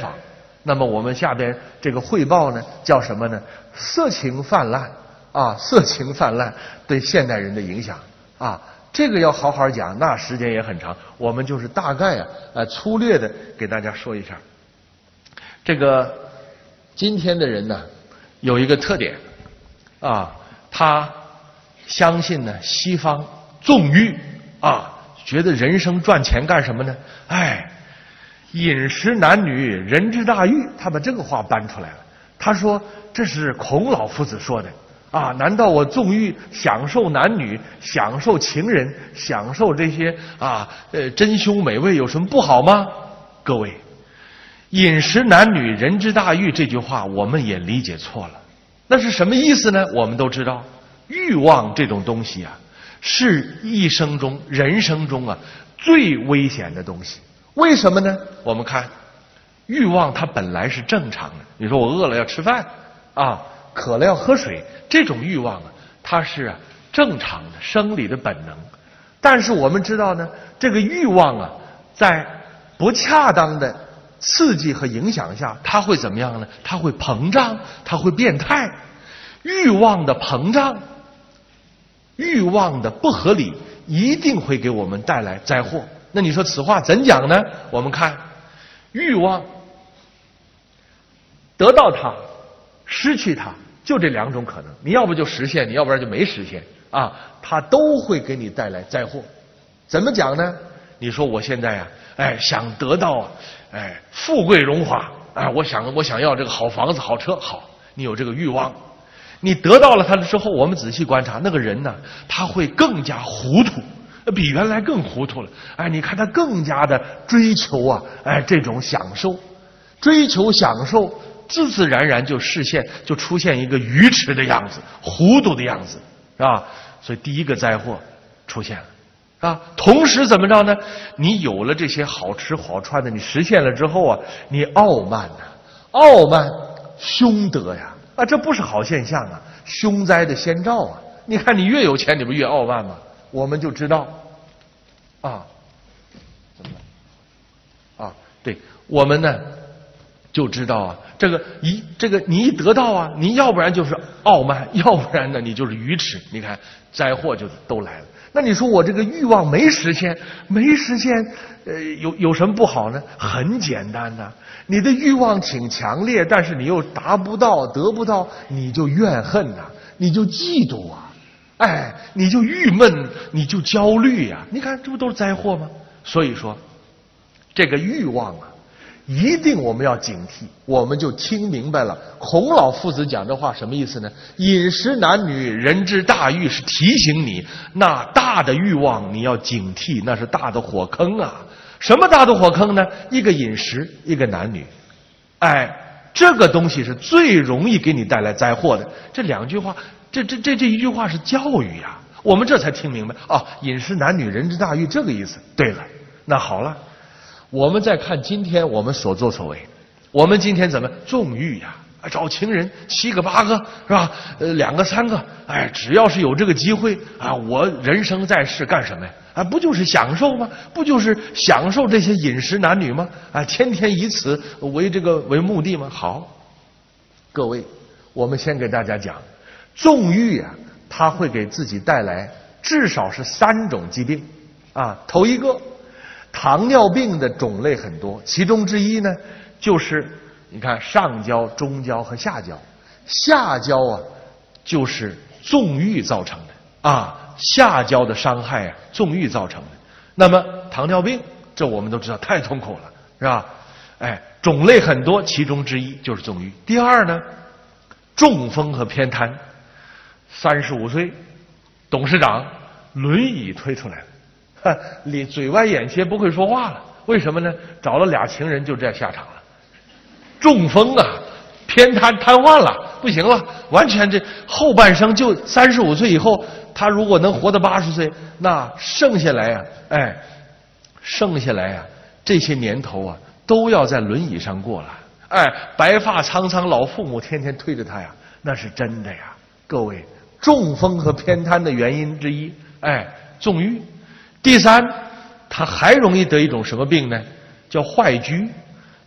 访。那么我们下边这个汇报呢，叫什么呢？色情泛滥啊，色情泛滥对现代人的影响啊，这个要好好讲，那时间也很长。我们就是大概粗略的给大家说一下。这个今天的人呢，有一个特点啊，他相信呢西方纵欲啊，觉得人生赚钱干什么呢？饮食男女人之大欲，他把这个话搬出来了。他说这是孔老夫子说的啊，难道我纵欲享受男女，享受情人，享受这些珍馐美味有什么不好吗？各位，饮食男女人之大欲这句话我们也理解错了。那是什么意思呢？我们都知道，欲望这种东西啊，是一生中人生中最危险的东西。为什么呢？我们看欲望它本来是正常的，你说我饿了要吃饭啊，渴了要喝水，这种欲望它是正常的生理的本能。但是我们知道呢，这个欲望在不恰当的刺激和影响下，它会怎么样呢？它会膨胀，它会变态。欲望的膨胀，欲望的不合理，一定会给我们带来灾祸。那你说此话怎讲呢？我们看欲望得到它，失去它，就这两种可能，你要不就实现，你要不然就没实现啊，它都会给你带来灾祸。怎么讲呢？你说我现在想得到富贵荣华我想要这个好房子好车，好，你有这个欲望，你得到了它了之后，我们仔细观察那个人呢，他会更加糊涂，比原来更糊涂了。你看他更加的追求这种享受，追求享受，自自然然就出现一个愚痴的样子，糊涂的样子，是吧？所以第一个灾祸出现了同时怎么着呢？你有了这些好吃好穿的，你实现了之后你傲慢傲慢凶德呀这不是好现象凶灾的先兆你看你越有钱，你不越傲慢吗？我们就知道怎么了对，我们呢就知道这个你一得到你要不然就是傲慢，要不然呢你就是愚痴，你看灾祸就都来了。那你说我这个欲望没实现，有什么不好呢？很简单你的欲望挺强烈，但是你又达不到得不到，你就怨恨你就嫉妒你就郁闷，你就焦虑你看这不都是灾祸吗？所以说这个欲望一定我们要警惕。我们就听明白了孔老夫子讲这话什么意思呢？饮食男女人之大欲，是提醒你那大的欲望你要警惕，那是大的火坑什么大的火坑呢？一个饮食，一个男女这个东西是最容易给你带来灾祸的。这两句话，这一句话是教育我们这才听明白饮食男女人之大欲这个意思。对了，那好了，我们再看今天我们所作所为。我们今天怎么纵欲找情人7个8个是吧？2个3个只要是有这个机会我人生在世干什么呀不就是享受吗？不就是享受这些饮食男女吗？天天以此为目的吗？好，各位，我们先给大家讲，纵欲它会给自己带来至少是3种疾病头一个，糖尿病的种类很多，其中之一呢就是你看上焦、中焦和下焦。下焦就是纵欲造成的下焦的伤害纵欲造成的。那么糖尿病这我们都知道太痛苦了，是吧？种类很多，其中之一就是纵欲。第二呢，中风和偏瘫。35岁董事长轮椅推出来了，嘴歪眼斜不会说话了，为什么呢？找了2情人就这样下场了。中风偏瘫瘫痪了，不行了，完全这后半生就35岁以后，他如果能活到80岁，那剩下来这些年头都要在轮椅上过了。白发苍苍老父母天天推着他那是真的各位，中风和偏瘫的原因之一纵欲。第三，他还容易得一种什么病呢？叫坏疽。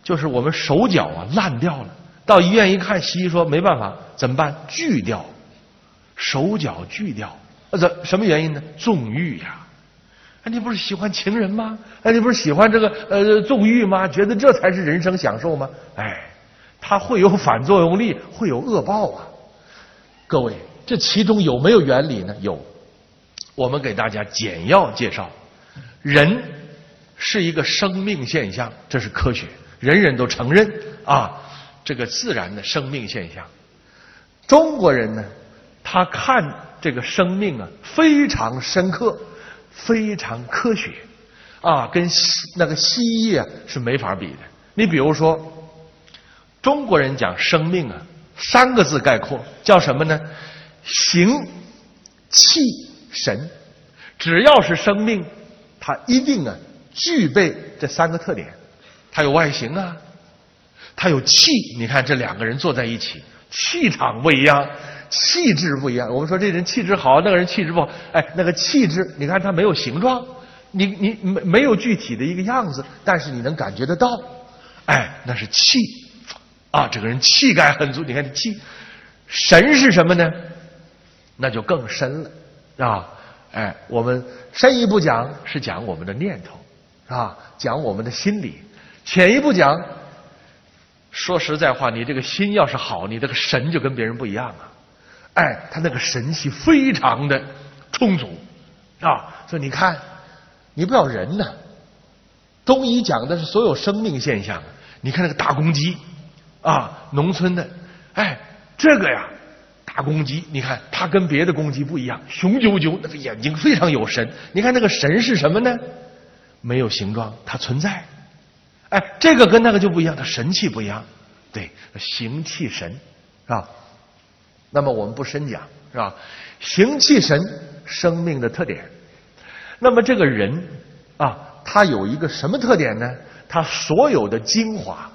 就是我们手脚啊烂掉了，到医院一看，西医说没办法，怎么办？锯掉，手脚锯掉。什么原因呢？纵欲呀！你不是喜欢情人吗？你不是喜欢这个纵欲吗？觉得这才是人生享受吗？它会有反作用力，会有恶报啊！各位，这其中有没有原理呢？有。我们给大家简要介绍，人是一个生命现象，这是科学，人人都承认啊，这个自然的生命现象。中国人呢，他看这个生命啊非常深刻，非常科学啊，跟那个西医啊是没法比的。你比如说，中国人讲生命啊3个字概括，叫什么呢？形、气、神。只要是生命，它一定啊具备这3个特点。它有外形啊，它有气。你看这2个人坐在一起，气场不一样，气质不一样。我们说这人气质好，那个人气质不好。那个气质，你看它没有形状，你没有具体的一个样子，但是你能感觉得到，那是气啊，这个人气概很足。你看这气。神是什么呢？那就更深了啊！我们深一步讲是讲我们的念头啊，讲我们的心理；浅一步讲，说实在话，你这个心要是好，你这个神就跟别人不一样啊！他那个神气非常的充足啊！所以你看，你不要人呢，中医讲的是所有生命现象。你看那个大公鸡啊，农村的，这个呀。大公鸡，你看它跟别的公鸡不一样，雄赳赳，那个眼睛非常有神。你看那个神是什么呢？没有形状，它存在。这个跟那个就不一样，它神气不一样。对，形气神，是吧？那么我们不深讲，是吧？形气神，生命的特点。那么这个人啊，他有一个什么特点呢？他所有的精华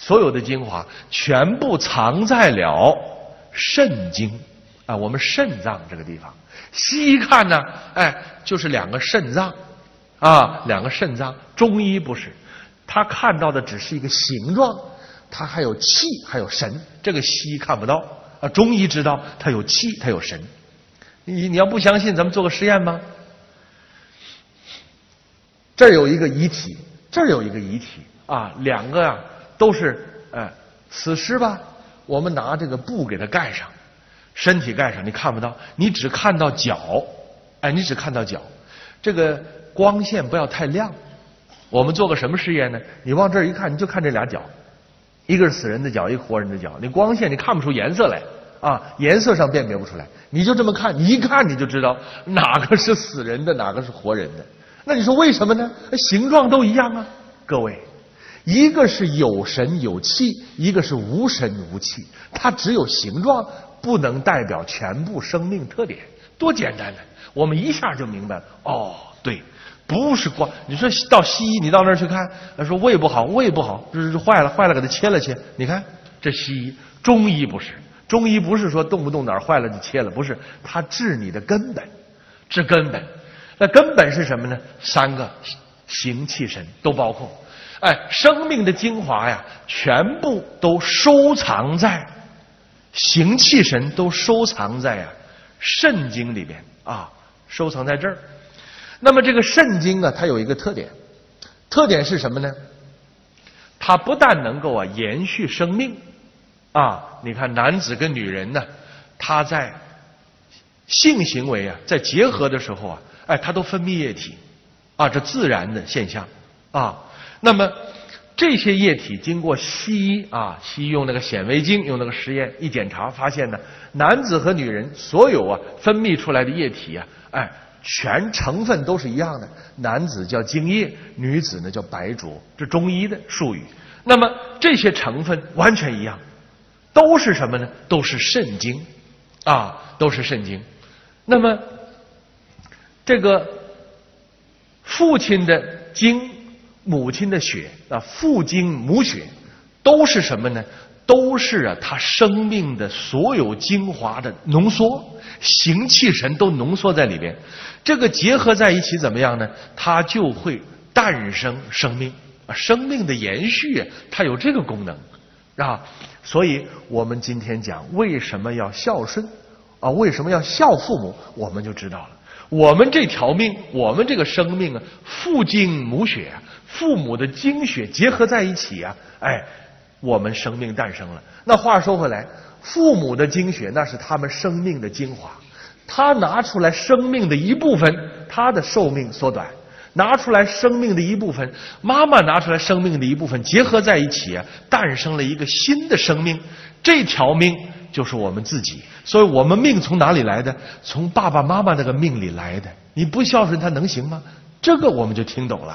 全部藏在了肾经啊，我们肾脏这个地方。西医看呢，就是2个肾脏啊，2个肾脏。中医不是，他看到的只是一个形状，它还有气，还有神。这个西医看不到啊，中医知道它有气，它有神。你要不相信，咱们做个实验吧。这儿有一个遗体，这儿有一个遗体啊，2个啊都是死尸吧。我们拿这个布给它盖上，身体盖上，你看不到，你只看到脚，你只看到脚。这个光线不要太亮。我们做个什么实验呢？你往这儿一看，你就看这俩脚，一个是死人的脚，一个活人的脚。你光线你看不出颜色来啊，颜色上辨别不出来，你就这么看，你一看你就知道哪个是死人的，哪个是活人的。那你说为什么呢？形状都一样啊，各位。一个是有神有气，一个是无神无气，它只有形状，不能代表全部生命特点。多简单呢，我们一下就明白了。哦，对，不是光。你说到西医，你到那儿去看，说胃不好，胃不好，这坏了，给它切了切。你看这西医，中医不是，中医不是说动不动哪儿坏了就切了，不是，它治你的根本，治根本。那根本是什么呢？3个形气神都包括。生命的精华呀，全部都收藏在形气神，都收藏在肾经里边啊，收藏在这儿。那么这个肾经啊，它有一个特点，特点是什么呢？它不但能够延续生命啊，你看男子跟女人呢，他在性行为在结合的时候它都分泌液体啊，这自然的现象啊。那么这些液体经过西医用那个显微镜，用那个实验一检查，发现呢，男子和女人所有分泌出来的液体全成分都是一样的。男子叫精液，女子呢叫白浊，这中医的术语。那么这些成分完全一样，都是什么呢？都是肾经啊，都是肾经。那么这个父亲的精，母亲的血父精母血都是什么呢？都是他生命的所有精华的浓缩，形气神都浓缩在里边。这个结合在一起怎么样呢？它就会诞生生命生命的延续它有这个功能啊。所以我们今天讲为什么要孝顺啊，为什么要孝父母，我们就知道了。我们这条命，我们这个生命啊，父精母血，父母的精血结合在一起啊，我们生命诞生了。那话说回来，父母的精血那是他们生命的精华，他拿出来生命的一部分，他的寿命缩短；拿出来生命的一部分，妈妈拿出来生命的一部分，结合在一起啊，诞生了一个新的生命。这条命就是我们自己。所以我们命从哪里来的？从爸爸妈妈那个命里来的。你不孝顺他能行吗？这个我们就听懂了，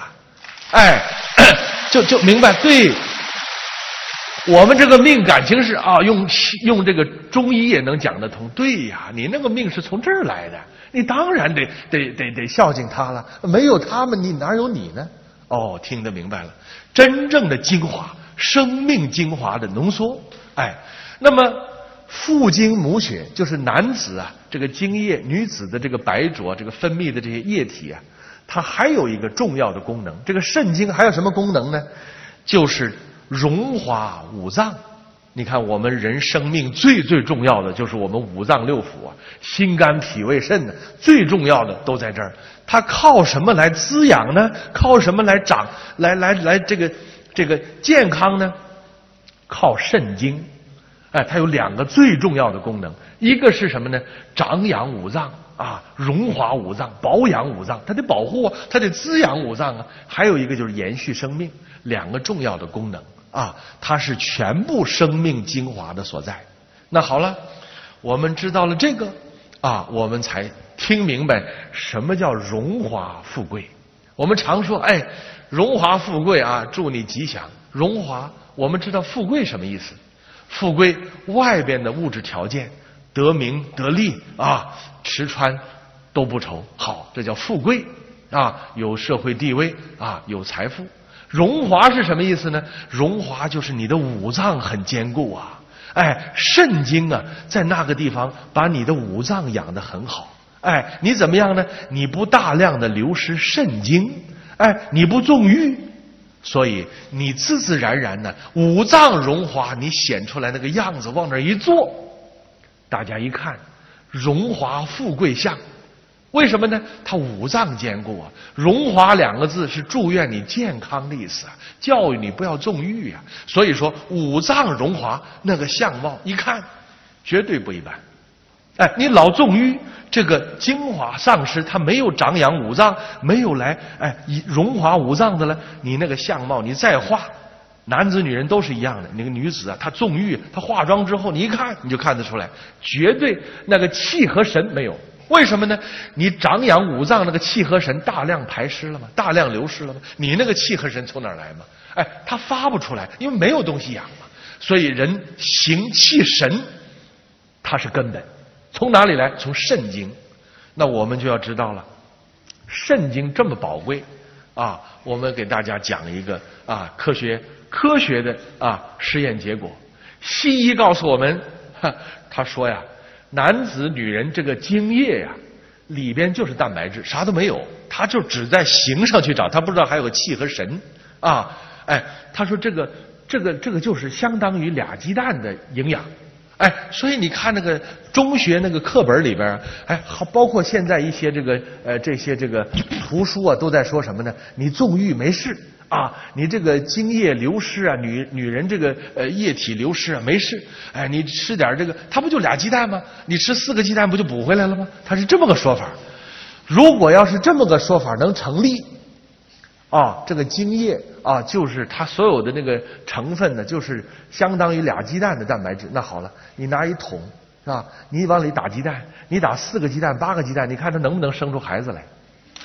就明白。对，我们这个命感情是啊，用这个中医也能讲得通。对呀，你那个命是从这儿来的，你当然得孝敬他了。没有他们，你哪有你呢？哦，听得明白了，真正的精华，生命精华的浓缩。那么父精母血就是男子啊这个精液，女子的这个白浊，这个分泌的这些液体啊，它还有一个重要的功能。这个肾精还有什么功能呢？就是荣华五脏。你看我们人生命最重要的就是我们五脏六腑啊，心肝脾胃肾呢，最重要的都在这儿。它靠什么来滋养呢？靠什么来长来这个健康呢？靠肾精。它有两个最重要的功能，一个是什么呢？长养五脏啊，荣华五脏，保养五脏，它得保护啊，它得滋养五脏啊。还有一个就是延续生命，两个重要的功能啊，它是全部生命精华的所在。那好了，我们知道了这个啊，我们才听明白什么叫荣华富贵。我们常说荣华富贵啊，祝你吉祥。荣华，我们知道富贵什么意思？富贵外边的物质条件，得名得利啊，吃穿都不愁，好，这叫富贵啊，有社会地位啊，有财富。荣华是什么意思呢？荣华就是你的五脏很坚固啊，肾精啊，在那个地方把你的五脏养得很好。你怎么样呢？你不大量的流失肾精，你不纵欲。所以你自自然然呢，五脏荣华，你显出来那个样子，往那一坐，大家一看，荣华富贵相。为什么呢？它五脏坚固啊。荣华两个字是祝愿你健康的意思啊，教育你不要纵欲啊。所以说五脏荣华，那个相貌一看，绝对不一般。你老纵欲，这个精华丧失，它没有长养五脏，没有来荣华五脏的了，你那个相貌你再化，男子女人都是一样的。那个女子啊，她纵欲，她化妆之后，你一看你就看得出来，绝对那个气和神没有。为什么呢？你长养五脏那个气和神大量排失了吗？大量流失了吗？你那个气和神从哪儿来吗？它发不出来，因为没有东西养嘛。所以人形气神，它是根本。从哪里来？从肾精。那我们就要知道了，肾精这么宝贵啊！我们给大家讲一个科学的实验结果。西医告诉我们，他说呀，男子女人这个精液呀，里边就是蛋白质，啥都没有，他就只在形上去找，他不知道还有个气和神啊！他说这个就是相当于俩鸡蛋的营养。所以你看那个中学那个课本里边，包括现在一些这些图书啊，都在说什么呢？你纵欲没事啊，你这个精液流失啊，女人这个液体流失啊没事。你吃点这个，它不就俩鸡蛋吗？你吃4个鸡蛋不就补回来了吗？它是这么个说法。如果要是这么个说法能成立，这个精液就是它所有的那个成分呢，就是相当于俩鸡蛋的蛋白质。那好了，你拿一桶是吧？你往里打鸡蛋，你打4个鸡蛋、8个鸡蛋，你看它能不能生出孩子来？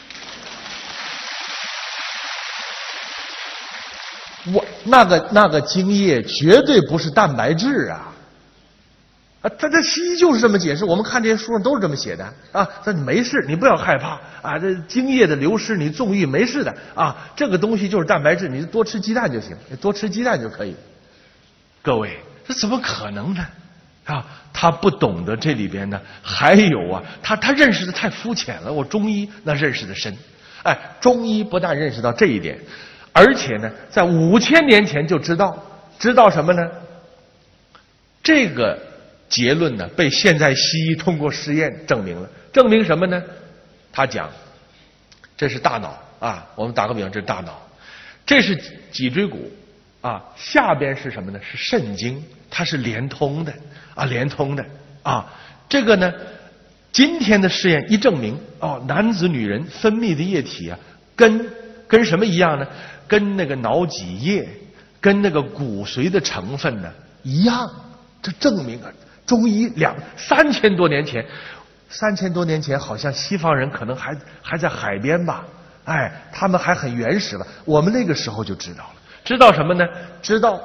那个精液绝对不是蛋白质啊！他这西医就是这么解释，我们看这些书上都是这么写的啊。说你没事，你不要害怕啊，这精液的流失你纵欲没事的啊，这个东西就是蛋白质，你多吃鸡蛋就行，多吃鸡蛋就可以。各位，这怎么可能呢？他不懂得这里边呢，还有他认识的太肤浅了。我中医那认识的深，中医不但认识到这一点， 而且呢，在5000年前就知道什么呢？这个结论呢，被现在西医通过实验证明了。证明什么呢？他讲，这是大脑啊，我们打个比方，这是大脑，这是脊椎骨啊，下边是什么呢？是肾经，它是连通的啊，连通的啊。这个呢，今天的试验一证明，男子女人分泌的液体啊，跟什么一样呢？跟那个脑脊液、跟那个骨髓的成分呢一样。这证明啊，中医3000多年前，3000多年前好像西方人可能还在海边吧，哎，他们还很原始吧。我们那个时候就知道了，知道什么呢？知道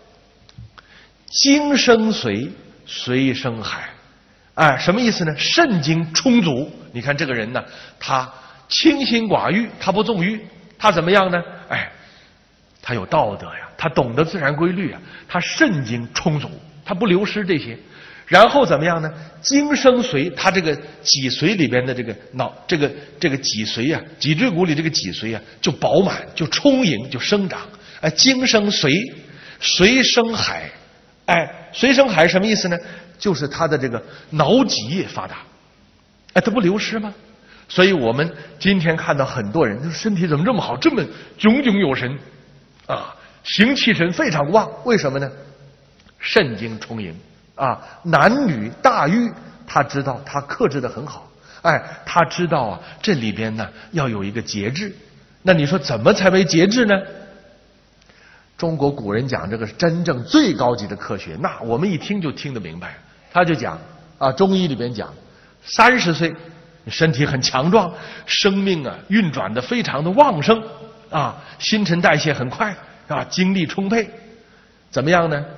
精生髓，髓生海。哎，什么意思呢？肾精充足。你看这个人呢，他清心寡欲，他不纵欲，他怎么样呢？哎，他有道德呀，他懂得自然规律啊，他肾精充足，他不流失这些。然后怎么样呢？精生髓，他这个脊髓里边的这个这个脊髓啊，脊椎骨里这个脊髓啊，就饱满，就充盈，就生长。哎，精生髓，髓生海。哎，髓生海什么意思呢？就是他的这个脑脊液发达，哎，它不流失吗？所以我们今天看到很多人，就是身体怎么这么好，这么炯炯有神啊，形气神非常旺。为什么呢？肾精充盈啊，男女大欲，他知道，他克制得很好。哎，他知道啊，这里边呢要有一个节制。那你说怎么才为节制呢？中国古人讲这个是真正最高级的科学，那我们一听就听得明白。他就讲啊，中医里边讲，30岁身体很强壮，生命啊运转得非常的旺盛啊，新陈代谢很快啊，精力充沛。怎么样呢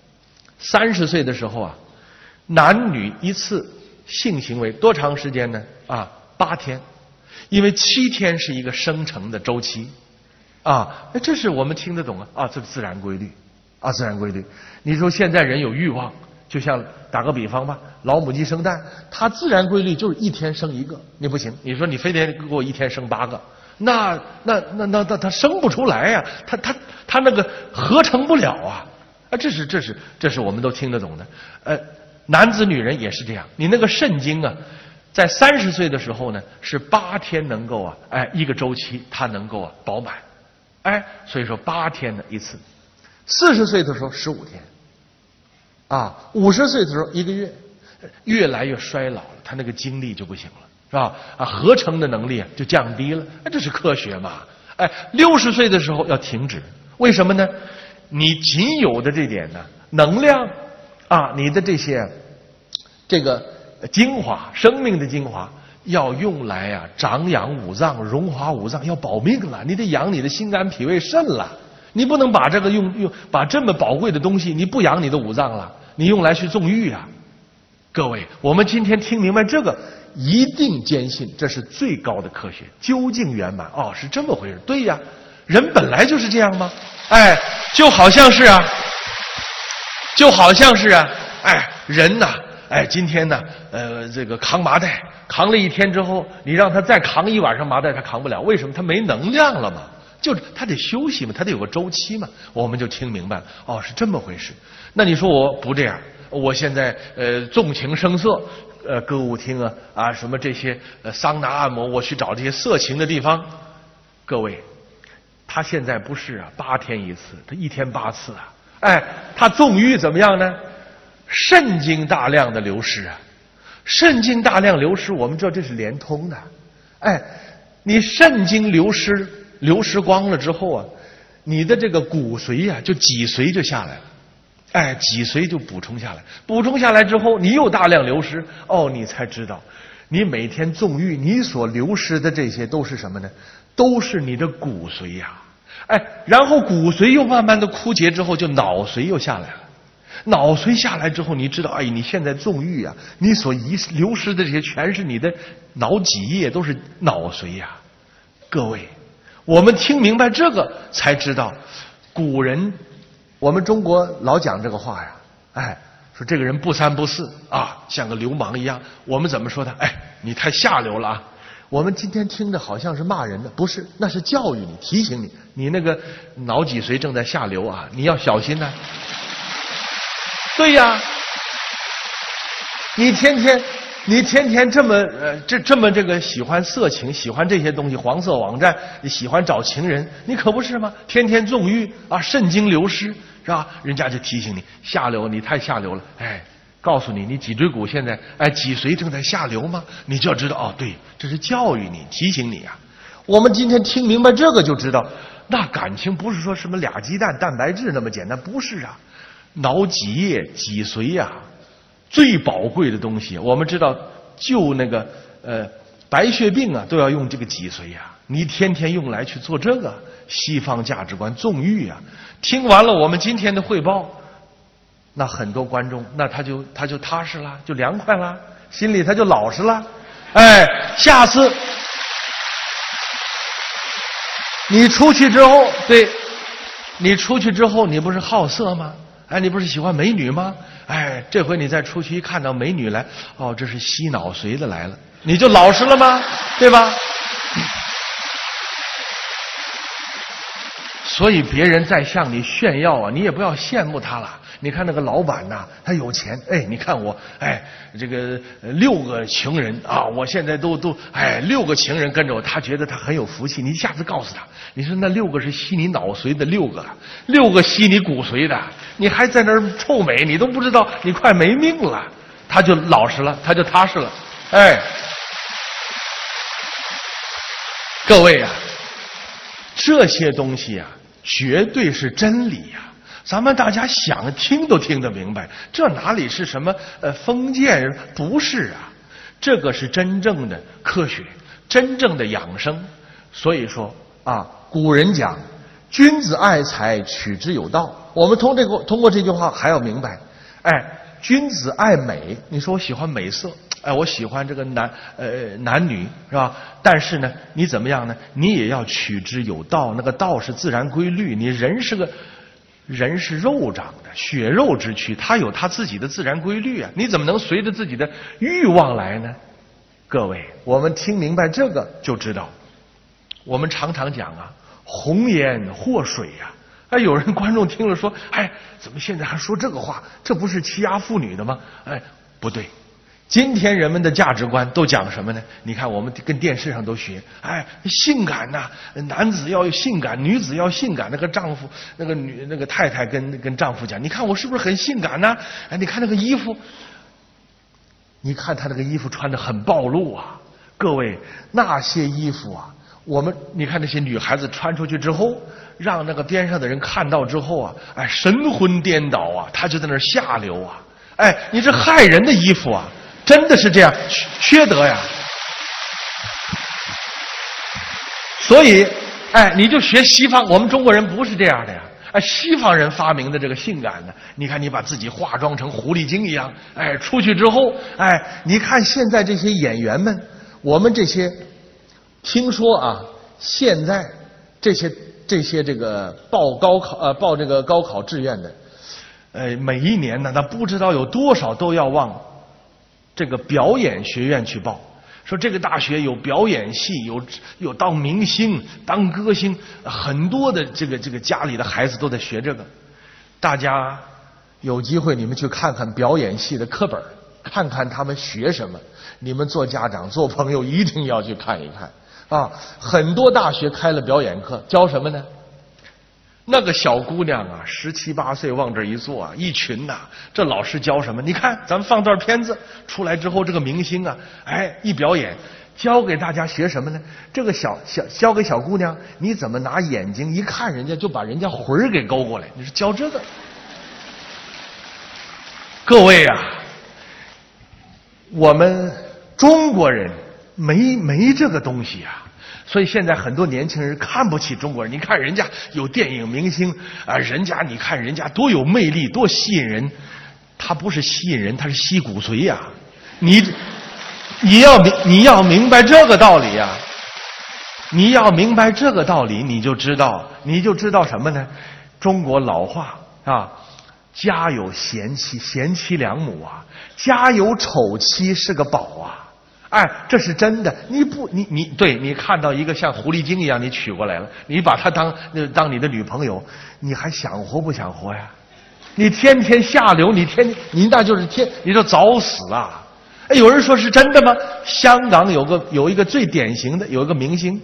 ？30岁的时候啊，男女一次性行为多长时间呢？啊，8天，因为7天是一个生成的周期。啊，这是我们听得懂啊！这是自然规律，啊，自然规律。你说现在人有欲望，就像打个比方吧，老母鸡生蛋，它自然规律就是1天生1个，你不行。你说你非得给我1天生8个，那它生不出来呀，它那个合成不了啊！啊，这是我们都听得懂的。男子女人也是这样，你那个肾精啊，在30岁的时候呢，是8天能够啊，哎，一个周期它能够啊饱满。哎，所以说8天的一次，40岁的时候15天，啊，50岁的时候1个月，越来越衰老了，他那个精力就不行了，是吧？啊，合成的能力啊就降低了，这是科学嘛？哎，60岁的时候要停止，为什么呢？你仅有的这点呢能量啊，你的这个精华，生命的精华。要用来啊长养五脏，荣华五脏，要保命了，你得养你的心肝脾胃肾了，你不能把这个把这么宝贵的东西，你不养你的五脏了，你用来去纵欲啊！各位，我们今天听明白这个，一定坚信这是最高的科学，究竟圆满。哦，是这么回事，对呀，人本来就是这样吗？哎，就好像是啊，哎，人呐。哎，今天呢，这个扛麻袋，扛了1天之后，你让他再扛1晚上麻袋，他扛不了。为什么？他没能量了嘛，就是他得休息嘛，他得有个周期嘛。我们就听明白了，哦，是这么回事。那你说我不这样，我现在纵情声色，歌舞厅啊什么这些桑拿按摩，我去找这些色情的地方。各位，他现在不是啊8天1次，他1天8次啊。哎，他纵欲怎么样呢？肾精大量的流失啊，肾精大量流失，我们知道这是连通的。哎，你肾精流失光了之后啊，你的这个骨髓啊，就脊髓就下来了。哎，脊髓就补充下来之后，你又大量流失，哦，你才知道，你每天纵欲，你所流失的这些都是什么呢？都是你的骨髓呀。哎，然后骨髓又慢慢的枯竭之后，就脑髓又下来了。脑髓下来之后，你知道，哎，你现在纵欲啊，你所流失的这些全是你的脑脊液，都是脑髓呀。各位，我们听明白这个，才知道，古人，我们中国老讲这个话呀，哎，说这个人不三不四啊，像个流氓一样。我们怎么说他？哎，你太下流了啊！ 我们今天听着好像是骂人的，不是，那是教育你，提醒你，你那个脑脊髓正在下流啊，你要小心呐。对呀，你天天这么这个喜欢色情，喜欢这些东西，黄色网站，你喜欢找情人，你可不是吗？天天纵欲啊，肾经流失，是吧？人家就提醒你下流，你太下流了，哎，告诉你，你脊椎骨现在脊髓正在下流吗？你就要知道哦，对，这是教育你，提醒你啊。我们今天听明白这个就知道，那感情不是说什么俩鸡蛋蛋白质那么简单，不是啊，脑脊液、脊髓呀。最宝贵的东西，我们知道救那个白血病啊，都要用这个脊髓呀。你天天用来去做这个西方价值观纵欲啊。听完了我们今天的汇报，那很多观众，那他就踏实了，就凉快了，心里他就老实了。哎，下次你出去之后，对，你出去之后，你不是好色吗？哎，你不是喜欢美女吗？哎，这回你再出去一看到美女来，哦，这是吸脑髓的来了，你就老实了吗？对吧？所以别人在向你炫耀啊，你也不要羡慕他了。你看那个老板呐，他有钱，哎，你看我，哎，这个6个情人啊，我现在都6个情人跟着我，他觉得他很有福气。你一下子告诉他，你说那6个是吸你脑髓的6个吸你骨髓的，你还在那儿臭美，你都不知道你快没命了。他就老实了，他就踏实了。哎，各位啊，这些东西啊，绝对是真理呀。咱们大家想听都听得明白，这哪里是什么封建？不是啊，这个是真正的科学，真正的养生。所以说啊，古人讲君子爱财，取之有道。我们通过这句话还要明白，哎，君子爱美。你说我喜欢美色，哎，我喜欢这个男女是吧？但是呢，你怎么样呢？你也要取之有道，那个道是自然规律。你人是肉长的，血肉之躯，它有它自己的自然规律啊！你怎么能随着自己的欲望来呢？各位，我们听明白这个就知道。我们常常讲啊，红颜祸水呀！哎，有人观众听了说，哎，怎么现在还说这个话？这不是欺压妇女的吗？哎，不对。今天人们的价值观都讲什么呢？你看我们跟电视上都学，哎，性感呐，男子要性感，女子要性感。那个丈夫，那个太太跟丈夫讲，你看我是不是很性感呢？哎，你看那个衣服，你看他那个衣服穿得很暴露啊。各位，那些衣服啊，你看那些女孩子穿出去之后，让那个边上的人看到之后啊，哎，神魂颠倒啊，他就在那儿下流啊。哎，你这害人的衣服啊！真的是这样，缺德呀！所以，哎，你就学西方，我们中国人不是这样的呀。哎，西方人发明的这个性感呢，你看你把自己化妆成狐狸精一样，哎，出去之后，哎，你看现在这些演员们，我们这些，听说啊，现在这些这个报这个高考志愿的，每一年呢，他不知道有多少都要往这个表演学院去报，说这个大学有表演系，有当明星、当歌星，很多的这个家里的孩子都在学这个。大家有机会你们去看看表演系的课本，看看他们学什么。你们做家长、做朋友一定要去看一看啊！很多大学开了表演课，教什么呢？那个小姑娘啊，17、18岁往这一坐啊，一群呐，这老师教什么？你看，咱们放段片子出来之后，这个明星啊，哎，一表演，教给大家学什么呢？这个教给小姑娘，你怎么拿眼睛一看人家就把人家魂儿给勾过来？你是教这个？各位啊，我们中国人没这个东西啊。所以现在很多年轻人看不起中国人。你看人家有电影明星啊，人家你看人家多有魅力，多吸引人。他不是吸引人，他是吸骨髓呀。你要明白这个道理呀。你要明白这个道理，你就知道什么呢？中国老话啊，家有贤妻，贤妻良母啊；家有丑妻是个宝啊。 哎，这是真的。你看到一个像狐狸精一样，你娶过来了，你把她当你的女朋友，你还想活不想活呀？你天天下流，你那就是你就找死啊！哎，有人说是真的吗？香港有一个最典型的，有一个明星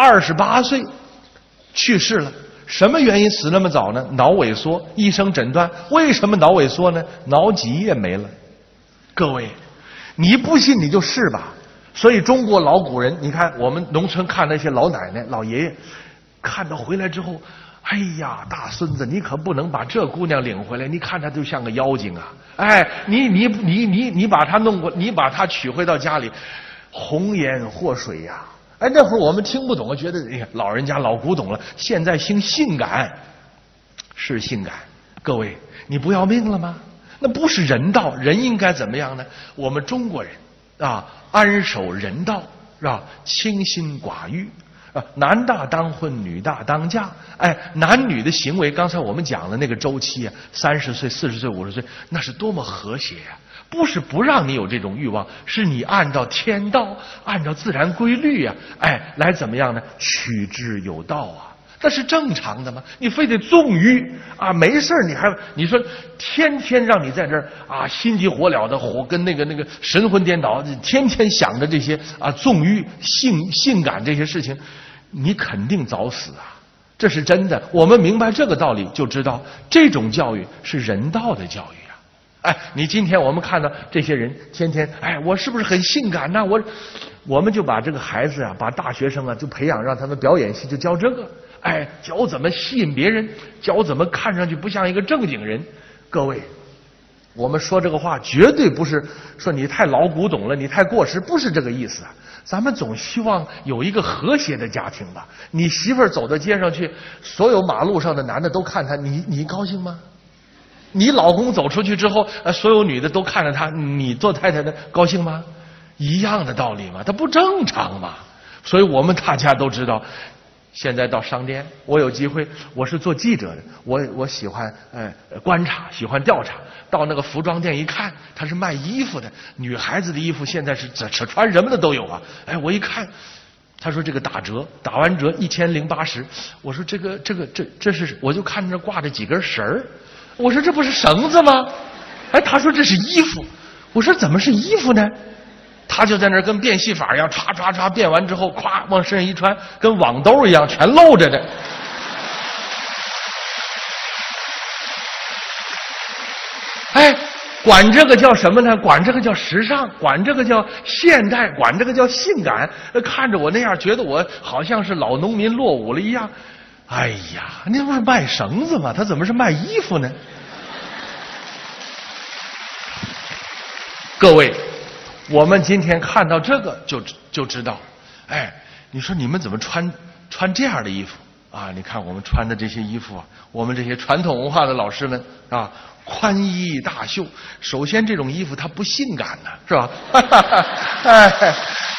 ，28岁去世了。什么原因死那么早呢？脑萎缩，医生诊断为什么脑萎缩呢？脑脊液没了。各位，你不信你就试吧。所以中国老古人，你看我们农村看那些老奶奶、老爷爷，看到回来之后，哎呀，大孙子，你可不能把这姑娘领回来，你看她就像个妖精啊！哎，你把她弄过，你把她娶回到家里，红颜祸水呀！哎，那会儿我们听不懂，觉得哎呀，老人家老古董了。现在兴性感，是性感。各位，你不要命了吗？那不是人道，人应该怎么样呢？我们中国人啊，安守人道是吧？清心寡欲啊，男大当婚，女大当嫁。哎，男女的行为，刚才我们讲了那个周期啊，30岁、40岁、50岁，那是多么和谐呀！不是不让你有这种欲望，是你按照天道，按照自然规律啊，哎，来怎么样呢？取之有道啊。那是正常的吗？你非得纵欲啊？没事你说天天让你在这儿啊心急火燎的跟那个神魂颠倒，天天想着这些啊纵欲性感这些事情，你肯定早死啊！这是真的。我们明白这个道理，就知道这种教育是人道的教育啊！哎，你今天我们看到这些人天天哎，我是不是很性感呢？我们就把这个孩子啊，把大学生啊，就培养让他们表演戏，就教这个。哎，教怎么吸引别人，教怎么看上去不像一个正经人。各位，我们说这个话绝对不是说你太老古董了，你太过时，不是这个意思啊。咱们总希望有一个和谐的家庭吧。你媳妇儿走到街上去，所有马路上的男的都看她，你高兴吗？你老公走出去之后，所有女的都看着他，你做太太的高兴吗？一样的道理嘛，它不正常嘛。所以我们大家都知道。现在到商店，我有机会，我是做记者的，我喜欢观察，喜欢调查。到那个服装店一看，他是卖衣服的，女孩子的衣服现在是只穿什么的都有啊。哎，我一看，他说这个打折，打完折1080。我说这是，我就看着挂着几根绳儿，我说这不是绳子吗？哎，他说这是衣服，我说怎么是衣服呢？他就在那儿跟变戏法一样，唰变完之后，咵往身上一穿，跟网兜一样，全露着的。哎，管这个叫什么呢？管这个叫时尚，管这个叫现代，管这个叫性感。看着我那样，觉得我好像是老农民落伍了一样。哎呀，那不是卖绳子吗？他怎么是卖衣服呢？各位。我们今天看到这个就知道，哎，你说你们怎么穿这样的衣服啊？你看我们穿的这些衣服啊，我们这些传统文化的老师们啊，宽衣大袖。首先这种衣服它不性感呢，是吧？哎，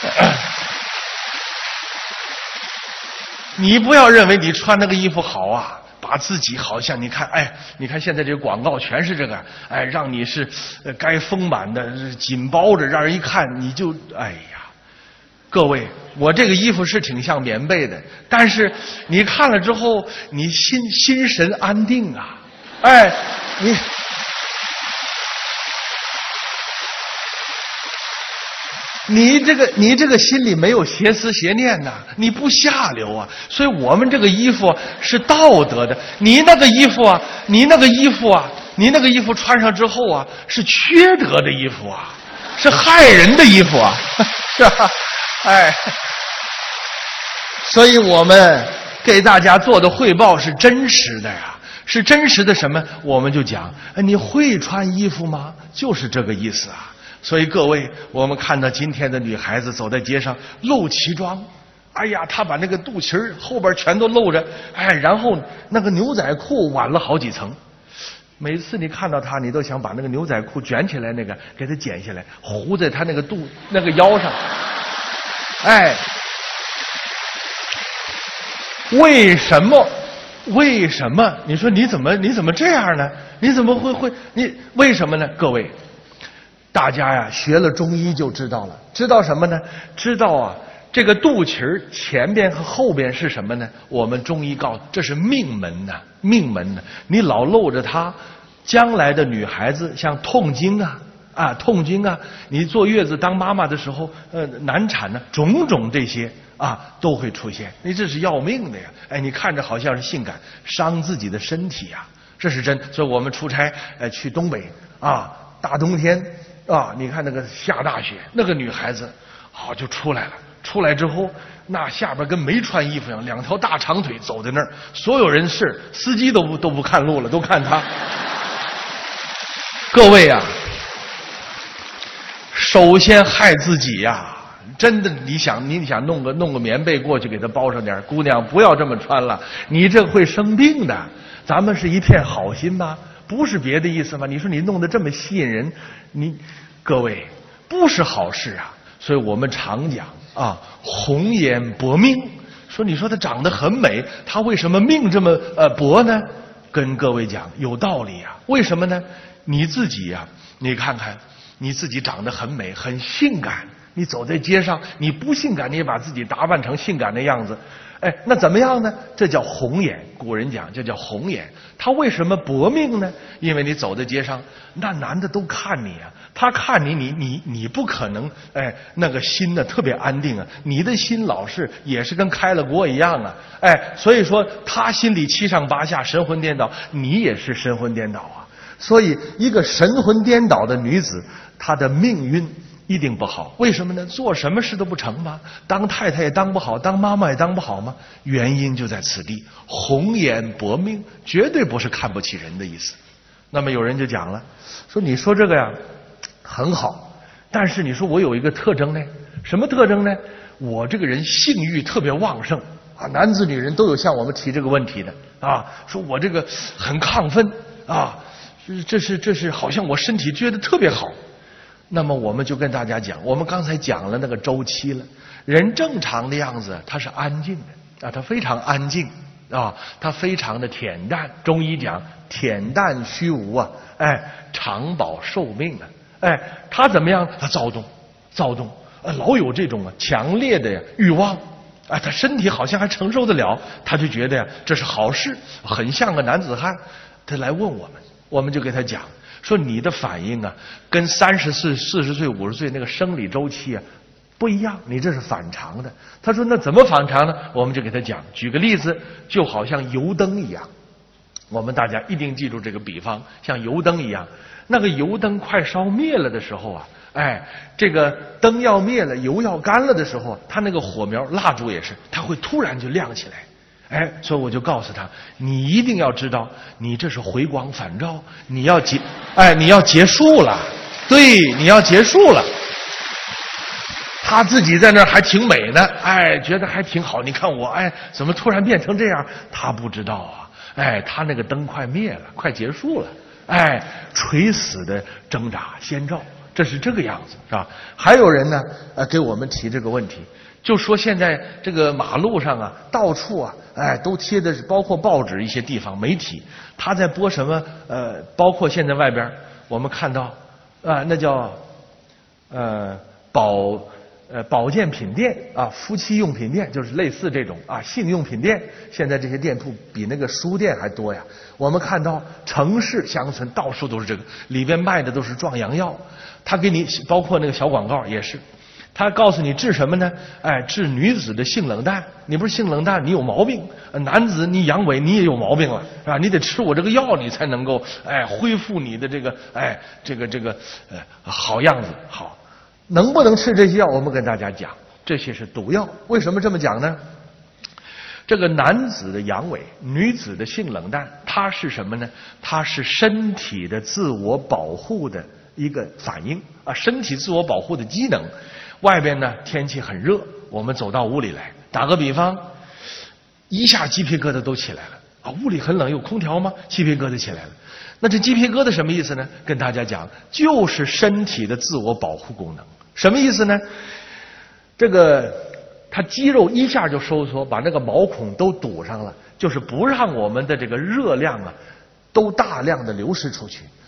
你不要认为你穿那个衣服好啊。把自己好像你看，哎，你看现在这个广告全是这个，哎，让你是该丰满的紧包着，让人一看你就哎呀，各位，我这个衣服是挺像棉被的，但是你看了之后，你心神安定啊，哎，你这个心里没有邪思邪念呐，你不下流啊。所以我们这个衣服是道德的，你那个衣服穿上之后啊，是缺德的衣服啊，是害人的衣服啊，是吧？哎，所以我们给大家做的汇报是真实的呀，是真实的什么？我们就讲，你会穿衣服吗？就是这个意思啊。所以各位，我们看到今天的女孩子走在街上露脐装，哎呀，她把那个肚脐后边全都露着，哎，然后那个牛仔裤挽了好几层。每次你看到她，你都想把那个牛仔裤卷起来，那个给她剪下来，糊在她那个腰上。哎，为什么？你说你怎么这样呢？你怎么会你为什么呢？各位。 大家呀学了中医就知道了，知道什么呢？知道啊，这个肚脐前边和后边是什么呢？我们中医告诉这是命门呐，命门呐，你老露着它，将来的女孩子像痛经痛经啊，你坐月子当妈妈的时候，难产呢，种种这些都会出现，你这是要命的呀！哎，你看着好像是性感，伤自己的身体呀，这是真。所以我们出差去东北大冬天你看那个下大雪，那个女孩子就出来了，出来之后那下边跟没穿衣服一样，两条大长腿走在那儿，所有人司机都不看路了，都看她。各位啊，首先害自己呀！真的，你想弄个棉被过去给她包上点，姑娘不要这么穿了，你这会生病的。咱们是一片好心吧，不是别的意思吗？你说你弄得这么吸引人，各位不是好事啊。所以我们常讲红颜薄命，你说她长得很美，她为什么命这么薄呢？跟各位讲有道理啊。为什么呢？你自己你看看你自己长得很美很性感，你走在街上你不性感，你也把自己打扮成性感的样子，那怎么样呢？这叫红颜。古人讲这叫红颜。他为什么薄命呢？因为你走在街上，那男的都看你他看你不可能那个心呢特别安定你的心老是也是跟开了锅一样所以说他心里七上八下神魂颠倒，你也是神魂颠倒所以一个神魂颠倒的女子，她的命运一定不好。为什么呢？做什么事都不成吗？当太太也当不好，当妈妈也当不好吗？原因就在此地。红颜薄命绝对不是看不起人的意思。那么有人就讲了，你说这个很好，但是你说我有一个特征呢，什么特征呢？我这个人性欲特别旺盛男子女人都有向我们提这个问题的说我这个很亢奋这是好像我身体觉得特别好。那么我们就跟大家讲，我们刚才讲了那个周期了，人正常的样子他是安静的他非常安静他非常的恬淡。中医讲恬淡虚无长保寿命他怎么样？他躁动老有这种强烈的欲望他身体好像还承受得了，他就觉得这是好事，很像个男子汉。他来问我们就给他讲说，你的反应跟30岁、40岁、50岁那个生理周期不一样，你这是反常的。他说那怎么反常呢？我们就给他讲，举个例子，就好像油灯一样，我们大家一定记住这个比方，像油灯一样，那个油灯快烧灭了的时候这个灯要灭了，油要干了的时候，它那个火苗，蜡烛也是，它会突然就亮起来。所以我就告诉他，你一定要知道，你这是回光返照，你要结束了，对，你要结束了。他自己在那儿还挺美呢，觉得还挺好。你看我，怎么突然变成这样？他不知道他那个灯快灭了，快结束了，垂死的挣扎先兆，这是这个样子，是吧？还有人呢，给我们提这个问题。就说现在这个马路上到处都贴的是，包括报纸一些地方媒体，他在播什么包括现在外边我们看到那叫保健品店夫妻用品店，就是类似这种性用品店。现在这些店铺比那个书店还多呀。我们看到城市乡村到处都是这个，里边卖的都是壮阳药，他给你包括那个小广告也是。他告诉你治什么呢？治女子的性冷淡。你不是性冷淡，你有毛病。男子你阳痿，你也有毛病了，是吧？你得吃我这个药，你才能够恢复你的这个好样子。好，能不能吃这些药？我们跟大家讲，这些是毒药。为什么这么讲呢？这个男子的阳痿，女子的性冷淡，它是什么呢？它是身体的自我保护的一个反应身体自我保护的机能。外边呢天气很热，我们走到屋里来，打个比方，一下鸡皮疙瘩都起来了屋里很冷，有空调吗？鸡皮疙瘩起来了。那这鸡皮疙瘩什么意思呢？跟大家讲，就是身体的自我保护功能。什么意思呢？这个它肌肉一下就收缩，把那个毛孔都堵上了，就是不让我们的这个热量都大量的流失出去。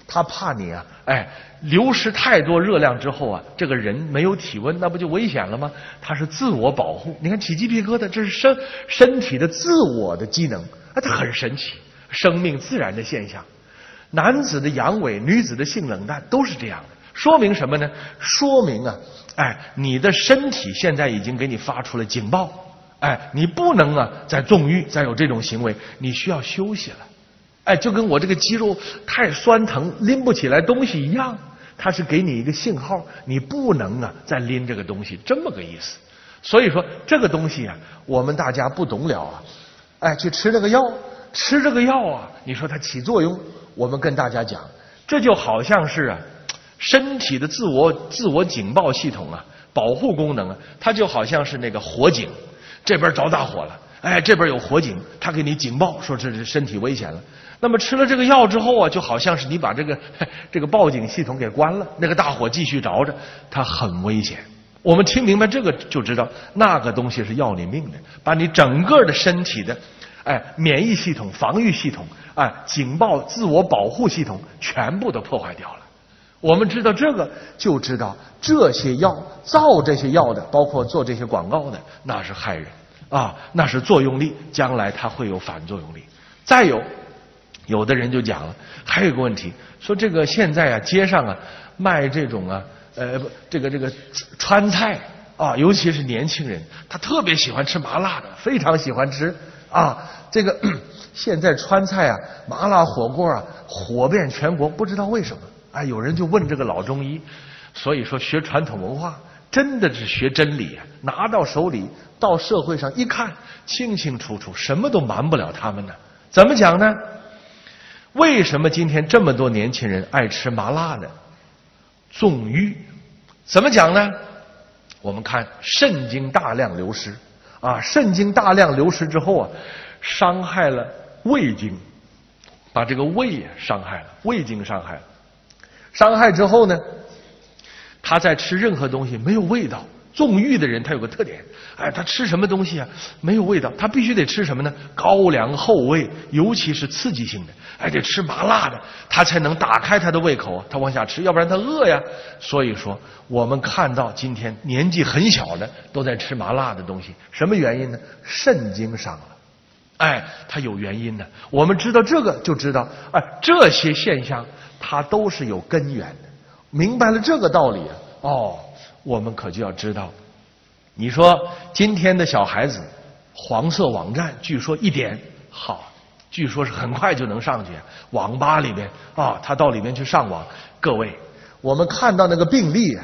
他怕你啊，流失太多热量之后啊，这个人没有体温，那不就危险了吗？他是自我保护。你看起鸡皮疙瘩，这是身体的自我的机能，这很神奇，生命自然的现象。男子的阳痿，女子的性冷淡，都是这样的。说明什么呢？说明啊，你的身体现在已经给你发出了警报，你不能啊再纵欲，再有这种行为，你需要休息了。就跟我这个肌肉太酸疼，拎不起来东西一样，它是给你一个信号，你不能啊再拎这个东西，这么个意思。所以说这个东西啊，我们大家不懂了啊，去吃这个药，吃这个药啊，你说它起作用，我们跟大家讲，这就好像是啊，身体的自我警报系统啊，保护功能啊，它就好像是那个火警，这边着大火了，这边有火警，它给你警报说这是身体危险了。那么吃了这个药之后啊，就好像是你把这个报警系统给关了，那个大火继续着着，它很危险。我们听明白这个就知道，那个东西是要你命的，把你整个的身体的免疫系统、防御系统、警报、自我保护系统全部都破坏掉了。我们知道这个，就知道这些药造这些药的，包括做这些广告的，那是害人那是作用力，将来它会有反作用力。再有的人就讲了，还有一个问题，说这个现在啊，街上啊卖这种这个川菜尤其是年轻人，他特别喜欢吃麻辣的，非常喜欢吃这个现在川菜啊，麻辣火锅啊，火遍全国，不知道为什么有人就问这个老中医，所以说学传统文化真的是学真理拿到手里，到社会上一看，清清楚楚，什么都瞒不了他们呢。怎么讲呢？为什么今天这么多年轻人爱吃麻辣呢？纵欲。怎么讲呢？我们看肾精大量流失肾精大量流失之后伤害了胃经，把这个胃伤害了，胃经伤害了。伤害之后呢，他在吃任何东西没有味道。纵欲的人他有个特点，他吃什么东西没有味道，他必须得吃什么呢？高粱厚味，尤其是刺激性的，得吃麻辣的，他才能打开他的胃口，他往下吃，要不然他饿呀。所以说我们看到今天年纪很小的都在吃麻辣的东西，什么原因呢？肾经伤了。它有原因的。我们知道这个就知道这些现象它都是有根源的。明白了这个道理我们可就要知道，你说今天的小孩子黄色网站据说一点好，据说是很快就能上去，网吧里边他到里面去上网。各位，我们看到那个病例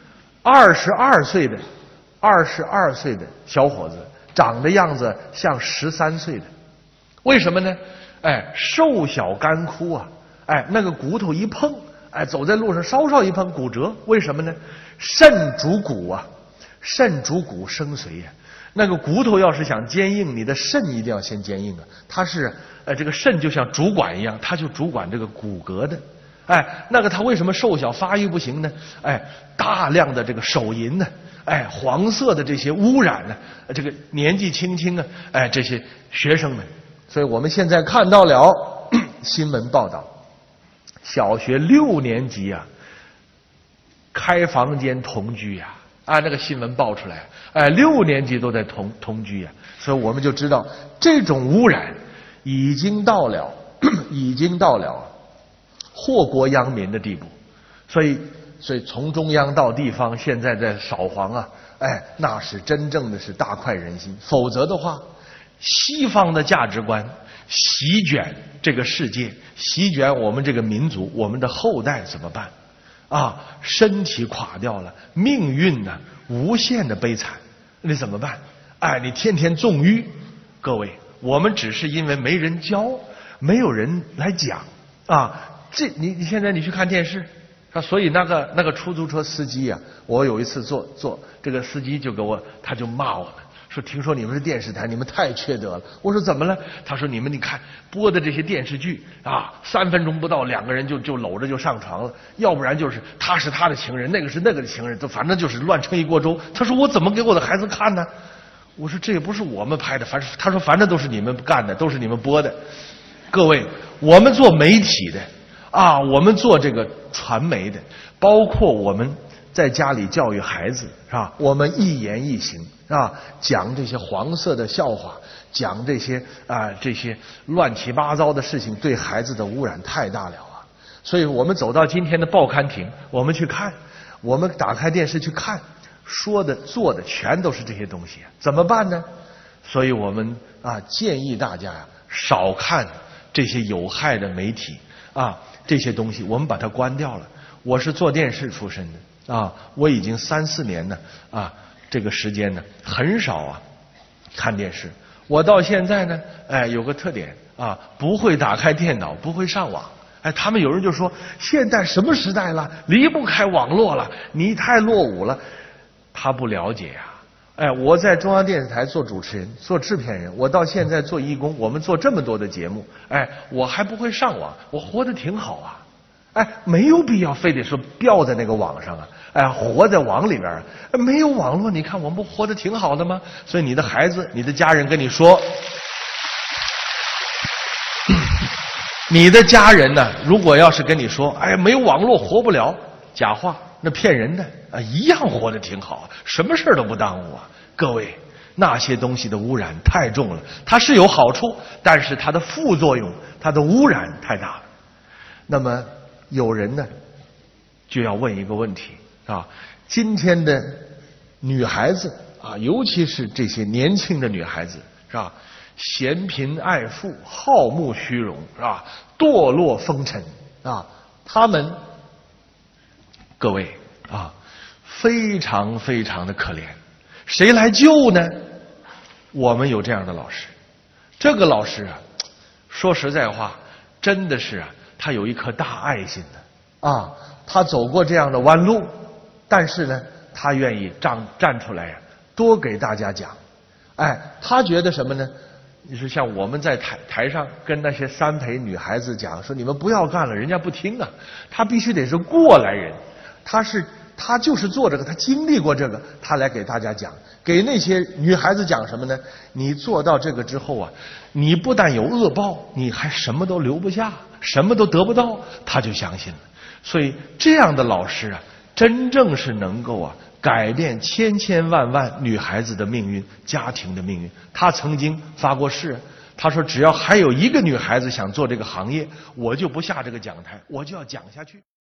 22岁的小伙子长的样子像13岁的，为什么呢？瘦小干枯那个骨头一碰走在路上稍一碰骨折，为什么呢？肾主骨肾主骨生髓那个骨头要是想坚硬，你的肾一定要先坚硬它是这个肾就像主管一样，它就主管这个骨骼的。那个他为什么瘦小发育不行呢？大量的这个手淫呢，黄色的这些污染呢，这个年纪轻轻这些学生们。所以我们现在看到了新闻报道，小学6年级开房间同居那个新闻爆出来，6年级都在同居所以我们就知道这种污染已经到了祸国殃民的地步。所以从中央到地方现在在扫黄那是真正的是大快人心。否则的话，西方的价值观席卷这个世界，席卷我们这个民族，我们的后代怎么办身体垮掉了，命运无限的悲惨，你怎么办？你天天纵欲。各位，我们只是因为没人教，没有人来讲这你现在你去看电视所以那个出租车司机我有一次坐这个司机他就骂我们说，听说你们是电视台，你们太缺德了。我说怎么了？他说你看播的这些电视剧3分钟不到2个人就搂着就上床了，要不然就是他是他的情人，那个是那个的情人，反正就是乱成一锅粥。他说我怎么给我的孩子看呢？我说这也不是我们拍的，他说反正都是你们干的，都是你们播的。各位，我们做媒体的啊，我们做这个传媒的，包括我们在家里教育孩子，是吧？我们一言一行啊，讲这些黄色的笑话，讲这些乱七八糟的事情，对孩子的污染太大了啊！所以我们走到今天的报刊亭，我们去看，我们打开电视去看，说的做的全都是这些东西，怎么办呢？所以我们建议大家呀，少看这些有害的媒体啊，这些东西我们把它关掉了。我是做电视出身的啊，我已经3、4年呢这个时间呢很少看电视。我到现在呢，有个特点不会打开电脑，不会上网。他们有人就说现在什么时代了，离不开网络了，你太落伍了。他不了解呀。我在中央电视台做主持人，做制片人，我到现在做义工，我们做这么多的节目，我还不会上网，我活得挺好啊。没有必要非得说吊在那个网上活在网里边没有网络，你看我们不活得挺好的吗？所以你的孩子、你的家人跟你说，你的家人呢，如果要是跟你说，没有网络活不了，假话，那骗人的一样活得挺好，什么事都不耽误啊。各位，那些东西的污染太重了，它是有好处，但是它的副作用，它的污染太大了。那么有人呢就要问一个问题今天的女孩子尤其是这些年轻的女孩子是吧，嫌贫爱富，好慕虚荣是吧，堕落风尘她们各位非常非常的可怜，谁来救呢？我们有这样的老师，这个老师说实在话，真的是他有一颗大爱心的他走过这样的弯路，但是呢，他愿意站出来多给大家讲。他觉得什么呢？你说像我们在台上跟那些三陪女孩子讲说你们不要干了，人家不听他必须得是过来人，他就是做这个，他经历过这个，他来给大家讲。给那些女孩子讲什么呢？你做到这个之后你不但有恶报，你还什么都留不下，什么都得不到，他就相信了。所以这样的老师真正是能够改变千千万万女孩子的命运，家庭的命运。他曾经发过誓，他说只要还有一个女孩子想做这个行业，我就不下这个讲台，我就要讲下去。